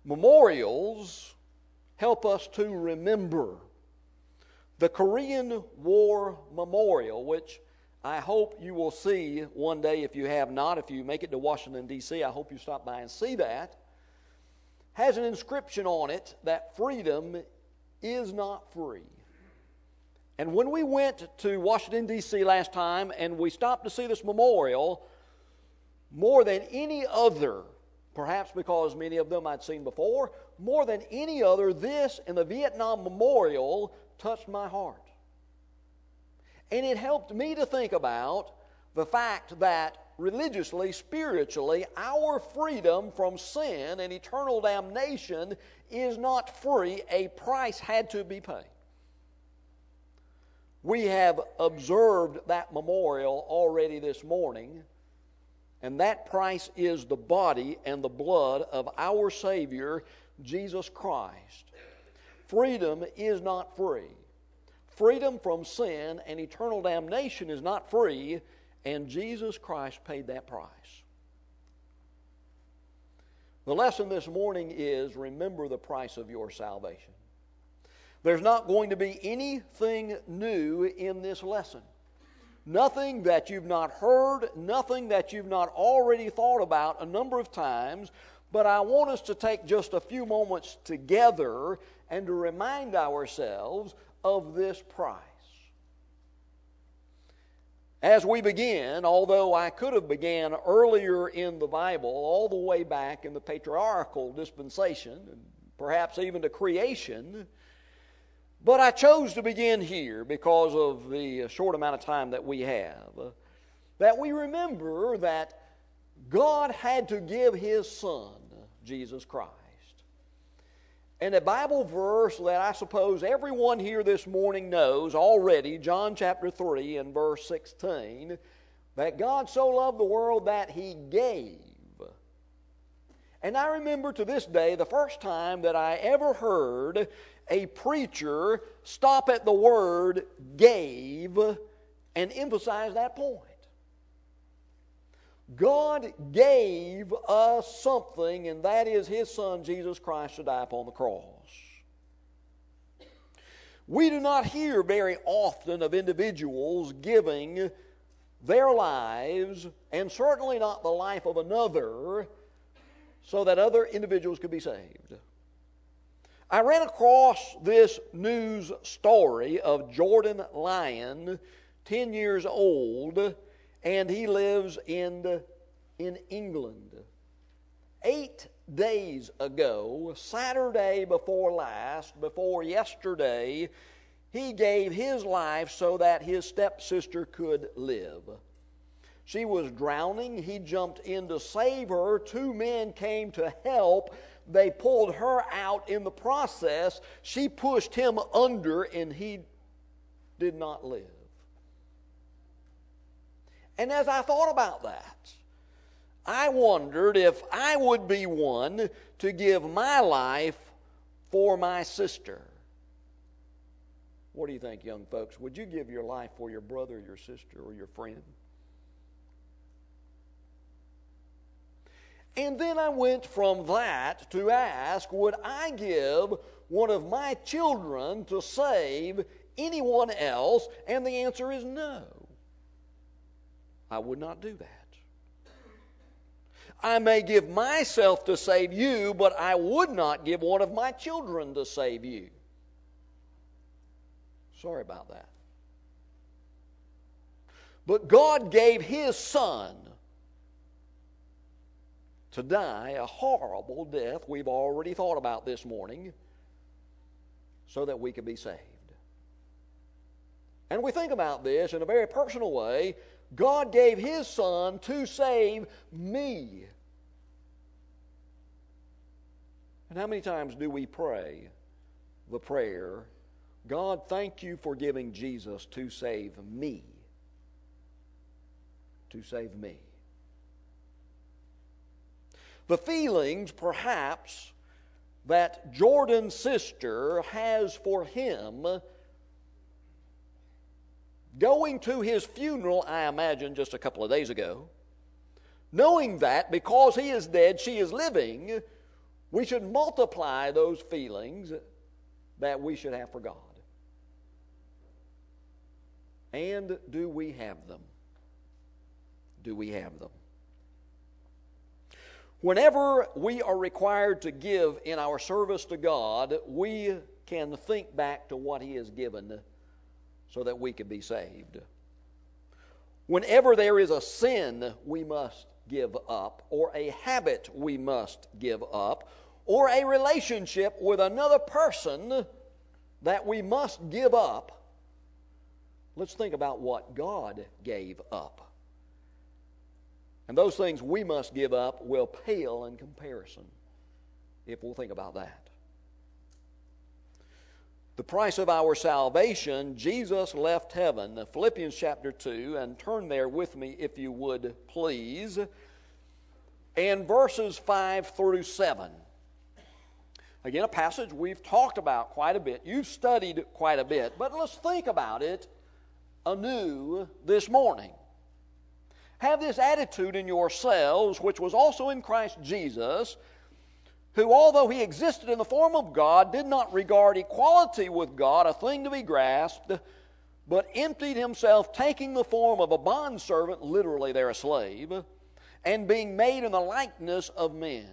Memorials help us to remember. The Korean War Memorial, which I hope you will see one day if you have not. If you make it to Washington, D.C., I hope you stop by and see that, has an inscription on it that freedom is not free. And when we went to Washington, D.C. last time and we stopped to see this memorial, more than any other, perhaps because many of them I'd seen before, more than any other, this and the Vietnam Memorial touched my heart. And it helped me to think about the fact that religiously, spiritually, our freedom from sin and eternal damnation is not free. A price had to be paid. We have observed that memorial already this morning, and that price is the body and the blood of our Savior, Jesus Christ. Freedom is not free. Freedom from sin and eternal damnation is not free, and Jesus Christ paid that price. The lesson this morning is, remember the price of your salvation. There's not going to be anything new in this lesson. Nothing that you've not heard, nothing that you've not already thought about a number of times, but I want us to take just a few moments together and to remind ourselves of this price. As we begin, although I could have began earlier in the Bible, all the way back in the patriarchal dispensation, and perhaps even to creation, but I chose to begin here because of the short amount of time that we have, that we remember that God had to give His Son, Jesus Christ. And a Bible verse that I suppose everyone here this morning knows already, John chapter 3 and verse 16, that God so loved the world that He gave. And I remember to this day the first time that I ever heard a preacher stop at the word gave and emphasize that point. God gave us something, and that is His Son, Jesus Christ, to die upon the cross. We do not hear very often of individuals giving their lives, and certainly not the life of another, so that other individuals could be saved. I ran across this news story of Jordan Lyon, 10 years old, and he lives in England. 8 days ago, Saturday before yesterday, he gave his life so that his stepsister could live. She was drowning. He jumped in to save her. 2 men came to help. They pulled her out. In the process, she pushed him under, and he did not live. And as I thought about that, I wondered if I would be one to give my life for my sister. What do you think, young folks? Would you give your life for your brother, your sister, or your friend? And then I went from that to ask, would I give one of my children to save anyone else? And the answer is no. I would not do that. I may give myself to save you, but I would not give one of my children to save you. Sorry about that. But God gave His Son to die a horrible death we've already thought about this morning so that we could be saved. And we think about this in a very personal way. God gave His Son to save me. And how many times do we pray the prayer, God, thank you for giving Jesus to save me? To save me. The feelings, perhaps, that Jordan's sister has for him, going to his funeral, I imagine, just a couple of days ago, knowing that because he is dead, she is living, We should multiply those feelings that we should have for God. And do we have them? Do we have them? Whenever we are required to give in our service to God, we can think back to what He has given so that we can be saved. Whenever there is a sin we must give up, or a habit we must give up, or a relationship with another person that we must give up, let's think about what God gave up. And those things we must give up will pale in comparison if we'll think about that. The price of our salvation, Jesus left heaven. Philippians chapter 2, and turn there with me if you would, please. And verses 5 through 7. Again, a passage we've talked about quite a bit. You've studied quite a bit, but let's think about it anew this morning. Have this attitude in yourselves, which was also in Christ Jesus, who, although He existed in the form of God, did not regard equality with God a thing to be grasped, but emptied Himself, taking the form of a bondservant, literally there a slave, and being made in the likeness of men.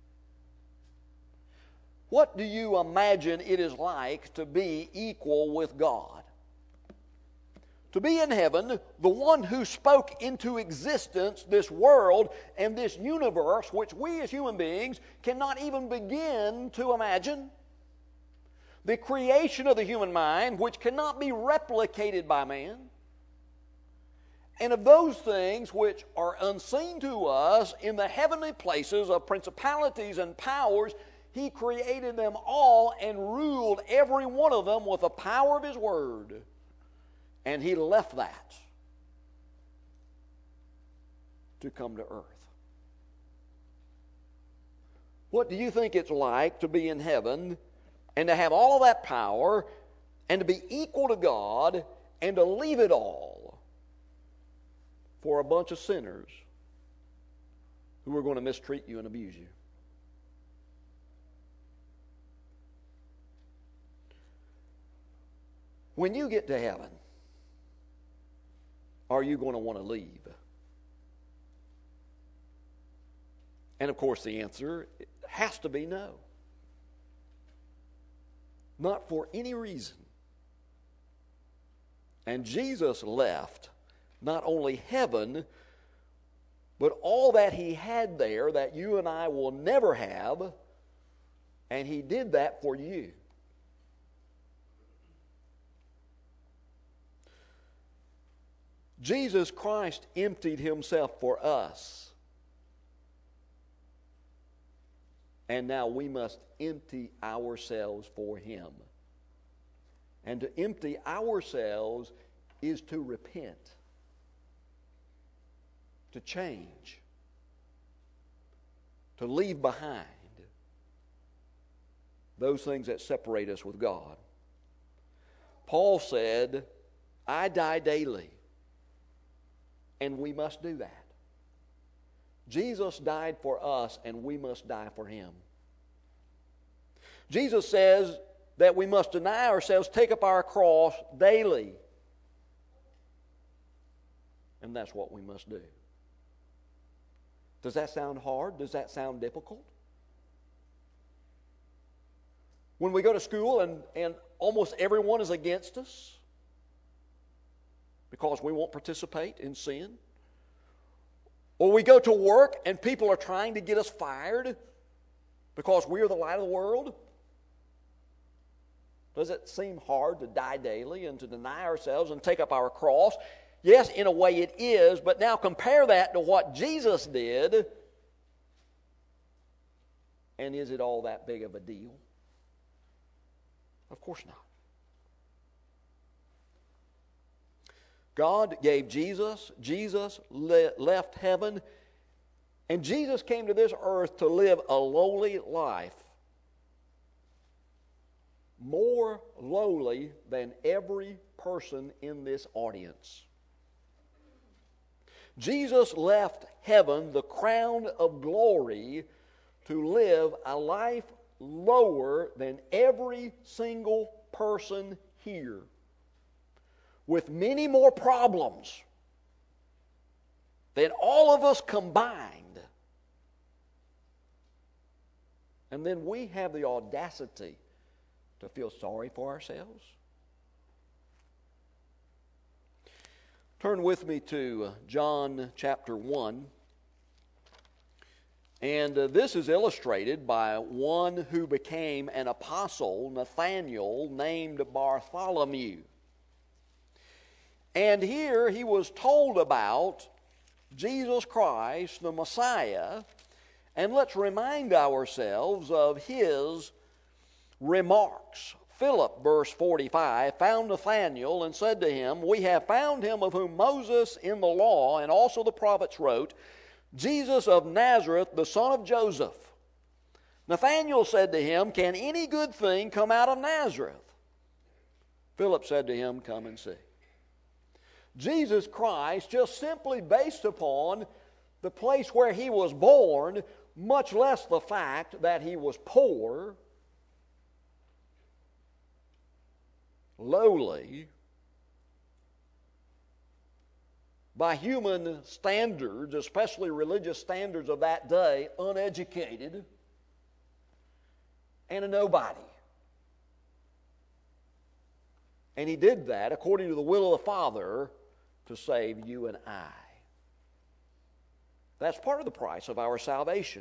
What do you imagine it is like to be equal with God? To be in heaven, the one who spoke into existence this world and this universe, which we as human beings cannot even begin to imagine. The creation of the human mind, which cannot be replicated by man. And of those things which are unseen to us in the heavenly places of principalities and powers, He created them all and ruled every one of them with the power of His word. And He left that to come to earth. What do you think it's like to be in heaven and to have all of that power and to be equal to God and to leave it all for a bunch of sinners who are going to mistreat you and abuse you? When you get to heaven, are you going to want to leave? And of course the answer has to be no. Not for any reason. And Jesus left not only heaven, but all that He had there that you and I will never have, and He did that for you. Jesus Christ emptied Himself for us. And now we must empty ourselves for Him. And to empty ourselves is to repent, to change, to leave behind those things that separate us with God. Paul said, I die daily. And we must do that. Jesus died for us, and we must die for Him. Jesus says that we must deny ourselves, take up our cross daily. And that's what we must do. Does that sound hard? Does that sound difficult? When we go to school and almost everyone is against us because we won't participate in sin. Or we go to work and people are trying to get us fired because we are the light of the world. Does it seem hard to die daily and to deny ourselves and take up our cross? Yes, in a way it is, but now compare that to what Jesus did, and is it all that big of a deal? Of course not. God gave Jesus. Jesus left heaven. And Jesus came to this earth to live a lowly life. More lowly than every person in this audience. Jesus left heaven, the crown of glory, to live a life lower than every single person here, with many more problems than all of us combined. And then we have the audacity to feel sorry for ourselves. Turn with me to John chapter 1. And this is illustrated by one who became an apostle, Nathanael, named Bartholomew. And here he was told about Jesus Christ, the Messiah. And let's remind ourselves of his remarks. Philip, verse 45, found Nathanael and said to him, "We have found him of whom Moses in the law and also the prophets wrote, Jesus of Nazareth, the son of Joseph." Nathanael said to him, "Can any good thing come out of Nazareth?" Philip said to him, "Come and see." Jesus Christ, just simply based upon the place where he was born, much less the fact that he was poor, lowly, by human standards, especially religious standards of that day, uneducated, and a nobody. And he did that according to the will of the Father to save you and I. That's part of the price of our salvation.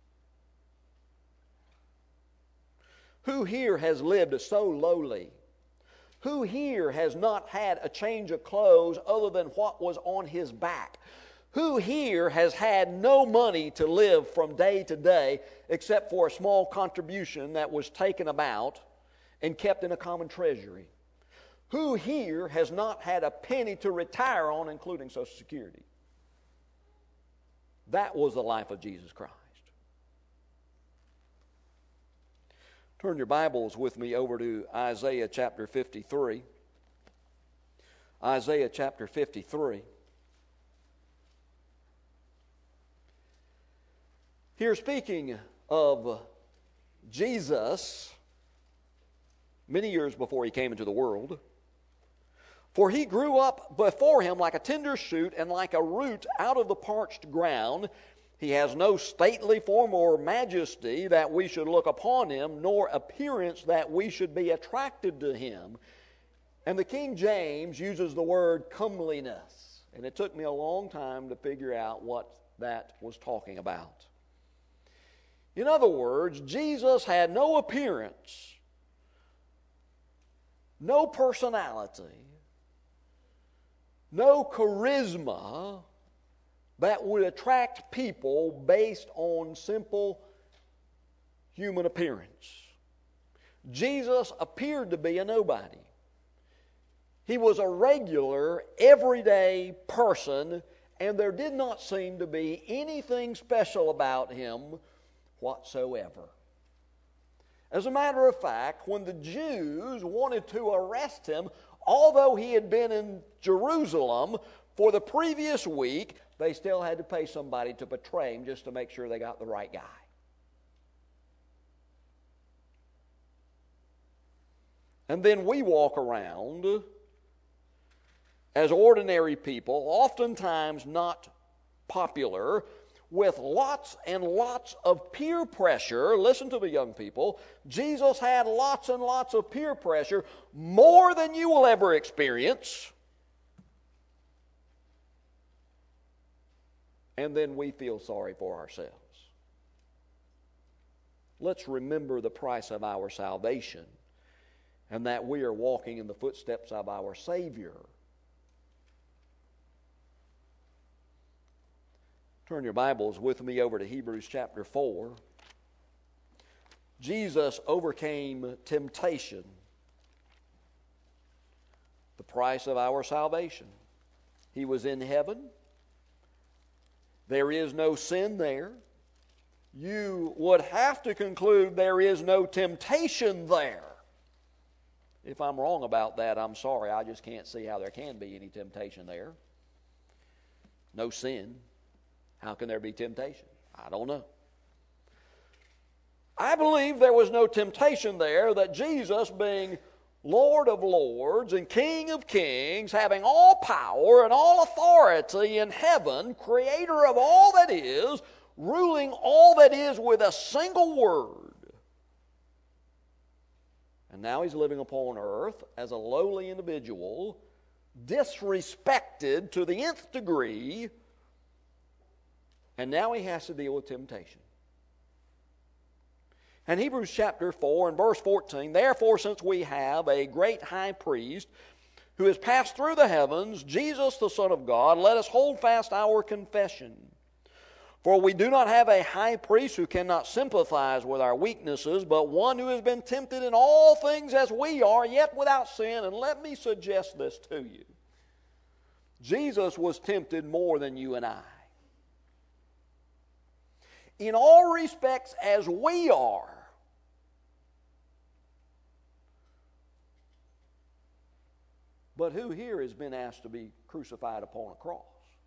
Who here has lived so lowly? Who here has not had a change of clothes other than what was on his back? Who here has had no money to live from day to day except for a small contribution that was taken about and kept in a common treasury? Who here has not had a penny to retire on, including Social Security? That was the life of Jesus Christ. Turn your Bibles with me over to Isaiah chapter 53. Isaiah chapter 53. Here, speaking of Jesus, many years before he came into the world, "For he grew up before him like a tender shoot and like a root out of the parched ground. He has no stately form or majesty that we should look upon him, nor appearance that we should be attracted to him." And the King James uses the word comeliness. And it took me a long time to figure out what that was talking about. In other words, Jesus had no appearance, no personality, no charisma that would attract people based on simple human appearance. Jesus appeared to be a nobody. He was a regular, everyday person, and there did not seem to be anything special about him whatsoever. As a matter of fact, when the Jews wanted to arrest him, although he had been in Jerusalem for the previous week, they still had to pay somebody to betray him just to make sure they got the right guy. And then we walk around as ordinary people, oftentimes not popular, with lots and lots of peer pressure. Listen to the young people. Jesus had lots and lots of peer pressure, more than you will ever experience. And then we feel sorry for ourselves. Let's remember the price of our salvation and that we are walking in the footsteps of our Savior. Turn your Bibles with me over to Hebrews chapter 4. Jesus overcame temptation, the price of our salvation. He was in heaven. There is no sin there. You would have to conclude there is no temptation there. If I'm wrong about that, I'm sorry. I just can't see how there can be any temptation there. No sin. How can there be temptation? I don't know. I believe there was no temptation there that Jesus, being Lord of lords and King of kings, having all power and all authority in heaven, creator of all that is, ruling all that is with a single word. And now he's living upon earth as a lowly individual, disrespected to the nth degree, and now he has to deal with temptation. And Hebrews chapter 4 and verse 14, therefore, since we have a great high priest who has passed through the heavens, Jesus the Son of God, let us hold fast our confession. For we do not have a high priest who cannot sympathize with our weaknesses, but one who has been tempted in all things as we are, yet without sin. And let me suggest this to you. Jesus was tempted more than you and I. In all respects as we are. But who here has been asked to be crucified upon a cross?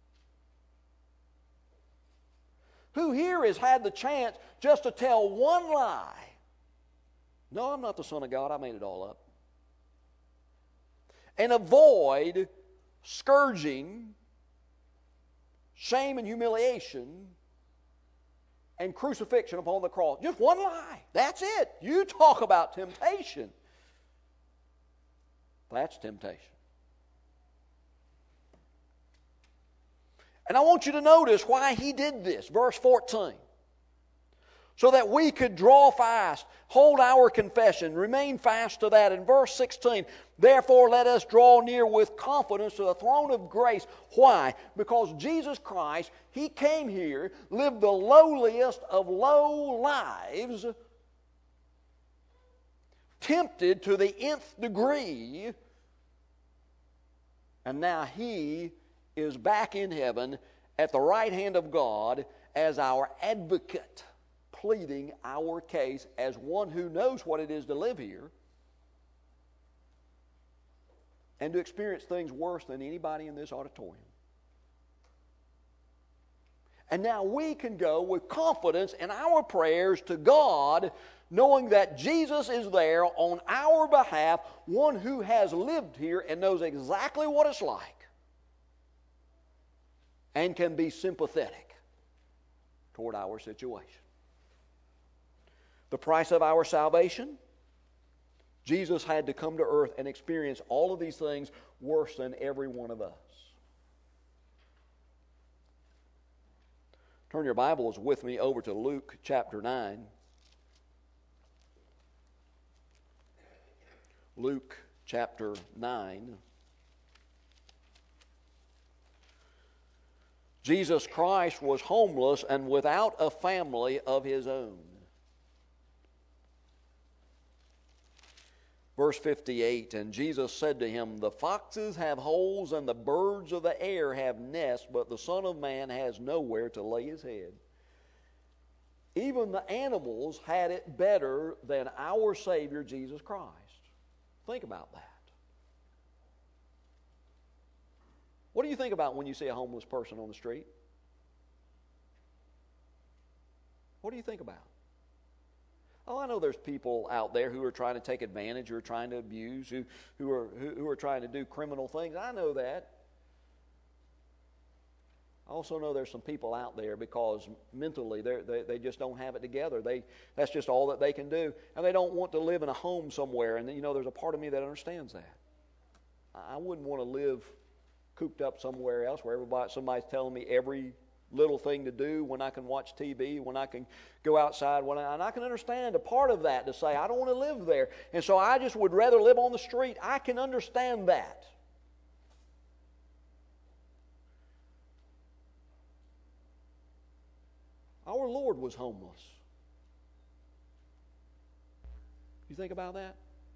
Who here has had the chance just to tell one lie? No, I'm not the Son of God. I made it all up. And avoid scourging, shame and humiliation, and crucifixion upon the cross. Just one lie. That's it. You talk about temptation. That's temptation. And I want you to notice why he did this. Verse 14. So that we could draw fast, hold our confession, remain fast to that. In verse 16, therefore let us draw near with confidence to the throne of grace. Why? Because Jesus Christ, He came here, lived the lowliest of low lives, tempted to the nth degree, and now He is back in heaven at the right hand of God as our advocate, pleading our case as one who knows what it is to live here and to experience things worse than anybody in this auditorium. And now we can go with confidence in our prayers to God, knowing that Jesus is there on our behalf, one who has lived here and knows exactly what it's like, and can be sympathetic toward our situation. The price of our salvation, Jesus had to come to earth and experience all of these things worse than every one of us. Turn your Bibles with me over to Luke chapter 9. Luke chapter 9. Jesus Christ was homeless and without a family of His own. Verse 58, and Jesus said to him, the foxes have holes and the birds of the air have nests, but the Son of Man has nowhere to lay His head. Even the animals had it better than our Savior Jesus Christ. Think about that. What do you think about when you see a homeless person on the street? What do you think about? Oh, I know there's people out there who are trying to take advantage, who are trying to abuse, who are trying to do criminal things. I know that. I also know there's some people out there because mentally they just don't have it together. That's just all that they can do. And they don't want to live in a home somewhere. And, there's a part of me that understands that. I wouldn't want to live cooped up somewhere else where somebody's telling me every little thing to do, when I can watch TV, when I can go outside, and I can understand a part of that to say, I don't want to live there. And so I just would rather live on the street. I can understand that. Our Lord was homeless. You think about that?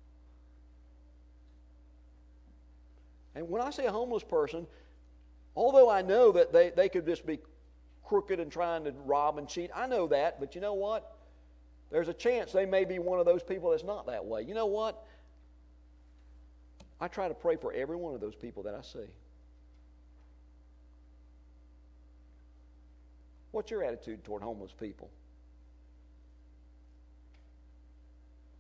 And when I say a homeless person, although I know that they could just be crooked and trying to rob and cheat, I know that, but you know what? There's a chance they may be one of those people that's not that way. You know what? I try to pray for every one of those people that I see. What's your attitude toward homeless people?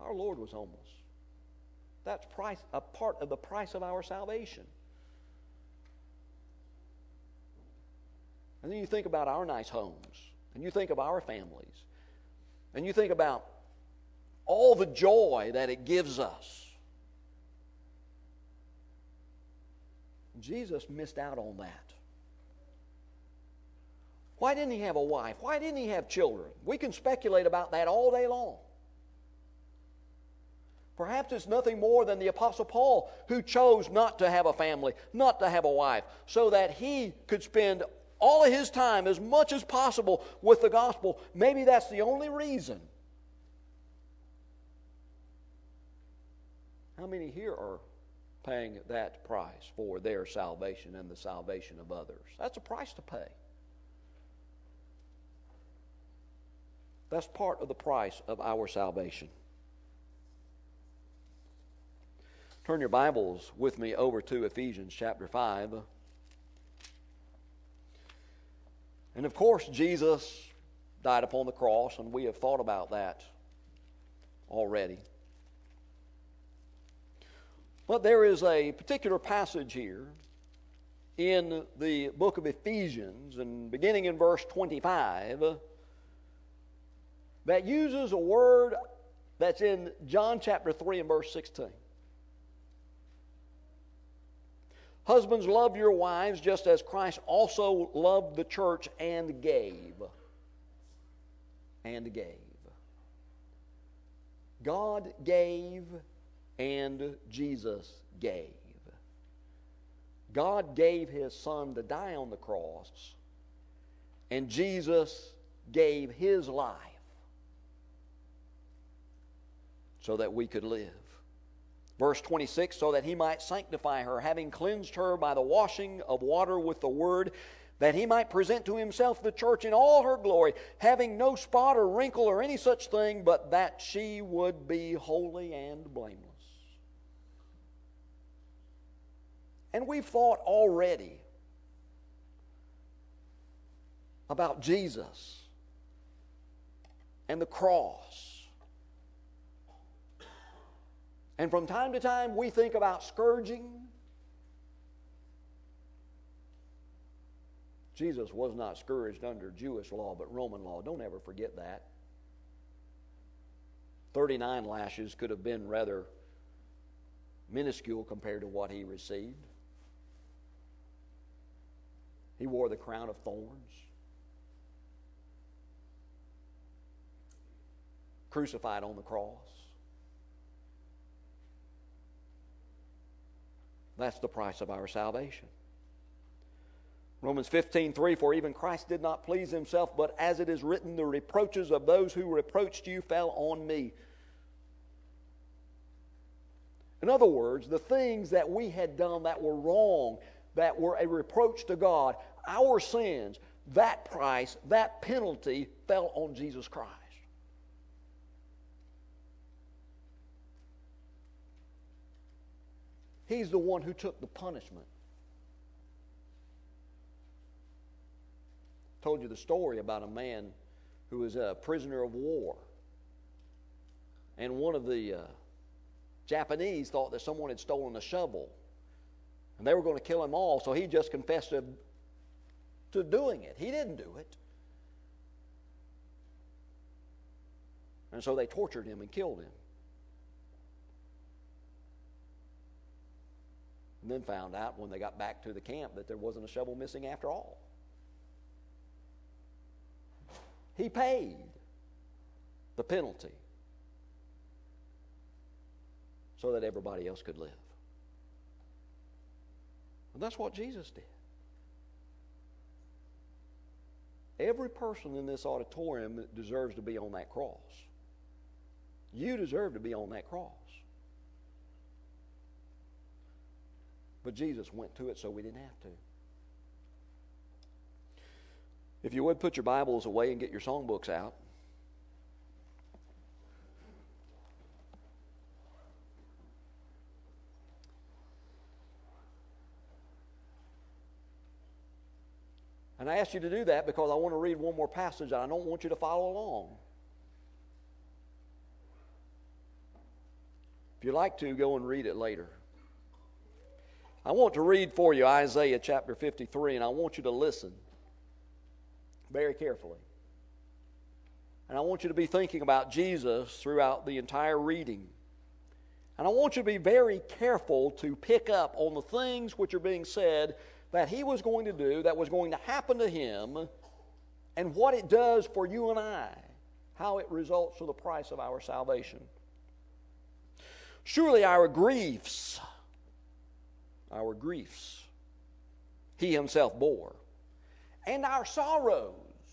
Our Lord was homeless. That's a part of the price of our salvation. And then you think about our nice homes, and you think of our families, and you think about all the joy that it gives us. Jesus missed out on that. Why didn't he have a wife? Why didn't he have children? We can speculate about that all day long. Perhaps it's nothing more than the Apostle Paul, who chose not to have a family, not to have a wife, so that he could spend all of his time as much as possible with the gospel. Maybe that's the only reason. How many here are paying that price for their salvation and the salvation of others? That's a price to pay. That's part of the price of our salvation. Turn your Bibles with me over to Ephesians chapter 5. And of course, Jesus died upon the cross, and we have thought about that already. But there is a particular passage here in the book of Ephesians, and beginning in verse 25, that uses a word that's in John chapter 3 and verse 16. Husbands, love your wives just as Christ also loved the church and gave. And gave. God gave and Jesus gave. God gave His Son to die on the cross, and Jesus gave His life so that we could live. Verse 26, so that He might sanctify her, having cleansed her by the washing of water with the word, that He might present to Himself the church in all her glory, having no spot or wrinkle or any such thing, but that she would be holy and blameless. And we've thought already about Jesus and the cross. And from time to time we think about scourging. Jesus was not scourged under Jewish law, but Roman law. Don't ever forget that. 39 lashes could have been rather minuscule compared to what He received. He wore the crown of thorns, crucified on the cross. That's the price of our salvation. Romans 15:3, for even Christ did not please Himself, but as it is written, the reproaches of those who reproached you fell on me. In other words, the things that we had done that were wrong, that were a reproach to God, our sins, that price, that penalty fell on Jesus Christ. He's the one who took the punishment. Told you the story about a man who was a prisoner of war. And one of the Japanese thought that someone had stolen a shovel. And they were going to kill him all, so he just confessed to doing it. He didn't do it. And so they tortured him and killed him. And then found out when they got back to the camp that there wasn't a shovel missing after all. He paid the penalty so that everybody else could live. And that's what Jesus did. Every person in this auditorium deserves to be on that cross. You deserve to be on that cross. But Jesus went to it so we didn't have to. If you would, put your Bibles away and get your songbooks out. And I ask you to do that because I want to read one more passage and I don't want you to follow along. If you'd like to, go and read it later. I want to read for you Isaiah chapter 53, and I want you to listen very carefully. And I want you to be thinking about Jesus throughout the entire reading. And I want you to be very careful to pick up on the things which are being said that he was going to do, that was going to happen to him, and what it does for you and I, how it results to the price of our salvation. Surely our griefs, he himself bore, and our sorrows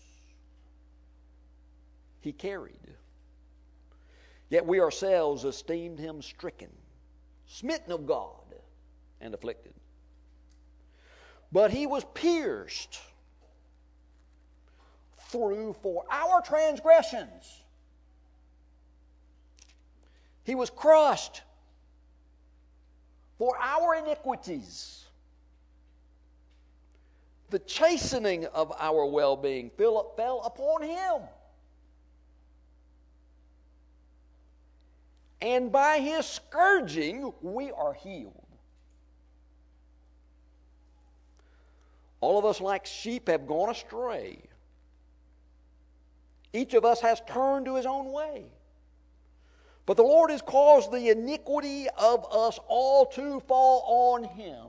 he carried. Yet we ourselves esteemed him stricken, smitten of God, and afflicted. But he was pierced through for our transgressions. He was crushed for our iniquities. The chastening of our well-being fell upon him. And by his scourging, we are healed. All of us, like sheep, have gone astray. Each of us has turned to his own way. But the Lord has caused the iniquity of us all to fall on him.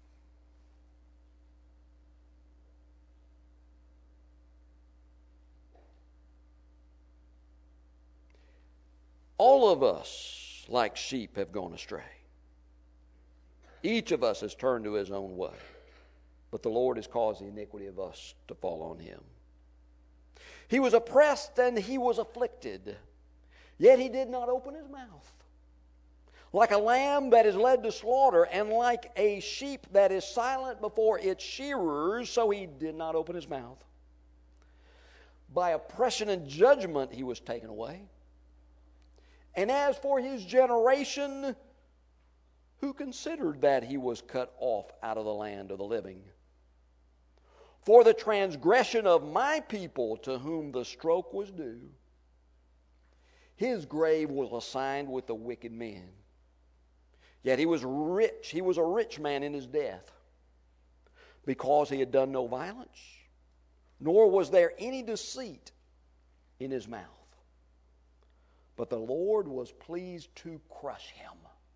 All of us, like sheep, have gone astray. Each of us has turned to his own way. But the Lord has caused the iniquity of us to fall on him. He was oppressed and he was afflicted, yet he did not open his mouth. Like a lamb that is led to slaughter, and like a sheep that is silent before its shearers, so he did not open his mouth. By oppression and judgment he was taken away. And as for his generation, who considered that he was cut off out of the land of the living? For the transgression of my people, to whom the stroke was due, his grave was assigned with the wicked men. Yet he was rich. He was a rich man in his death, because he had done no violence, nor was there any deceit in his mouth. But the Lord was pleased to crush him,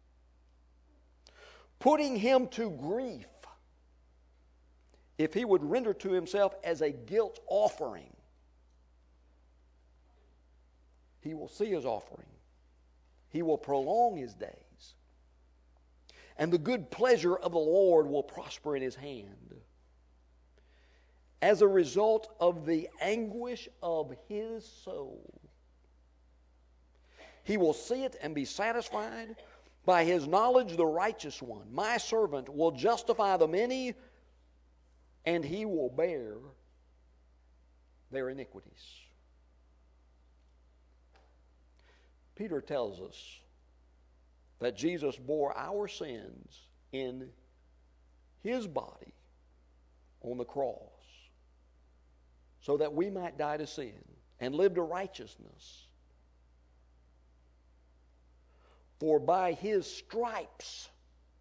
putting him to grief, if he would render to himself as a guilt offering. He will see his offering. He will prolong his days. And the good pleasure of the Lord will prosper in his hand. As a result of the anguish of his soul, he will see it and be satisfied. By his knowledge, the righteous one, my servant, will justify the many, and he will bear their iniquities. Peter tells us that Jesus bore our sins in his body on the cross, so that we might die to sin and live to righteousness. For by his stripes,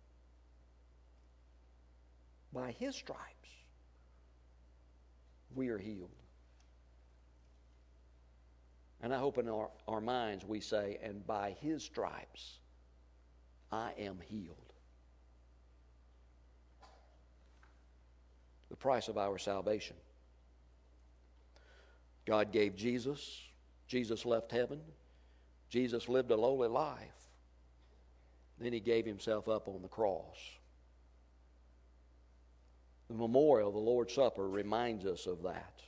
we are healed. And I hope in our minds we say, and by his stripes, I am healed. The price of our salvation. God gave Jesus. Jesus left heaven. Jesus lived a lowly life. Then he gave himself up on the cross. The memorial, the Lord's Supper, reminds us of that.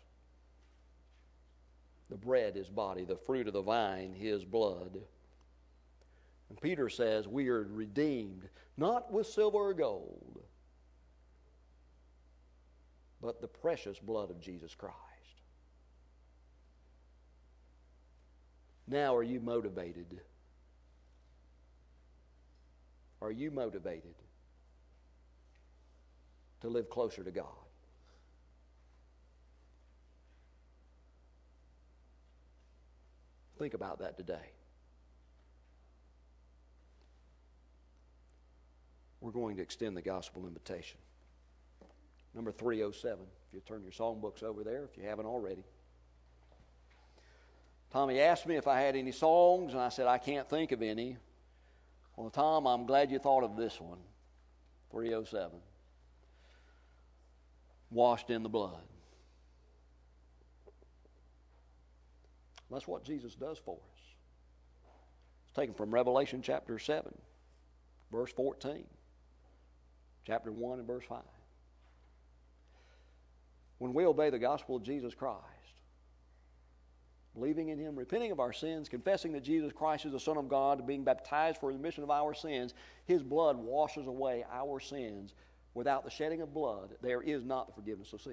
The bread, his body, the fruit of the vine, his blood. And Peter says we are redeemed, not with silver or gold, but the precious blood of Jesus Christ. Now, are you motivated? Are you motivated to live closer to God? Think about that today. we're going to extend the gospel invitation. Number 307, if you turn your songbooks over there, if you haven't already. Tommy asked me if I had any songs, and I said, I can't think of any. Well, Tom, I'm glad you thought of this one, 307. Washed in the blood. That's what Jesus does for us. It's taken from Revelation chapter 7, verse 14, chapter 1 and verse 5. When we obey the gospel of Jesus Christ, believing in Him, repenting of our sins, confessing that Jesus Christ is the Son of God, being baptized for the remission of our sins, His blood washes away our sins. Without the shedding of blood, there is not the forgiveness of sins.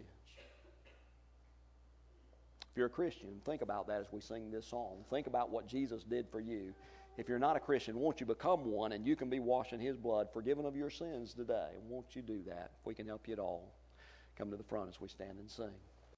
If you're a Christian, think about that as we sing this song. Think about what Jesus did for you. If you're not a Christian, won't you become one, and you can be washed in His blood, forgiven of your sins today? Won't you do that? If we can help you at all, come to the front as we stand and sing.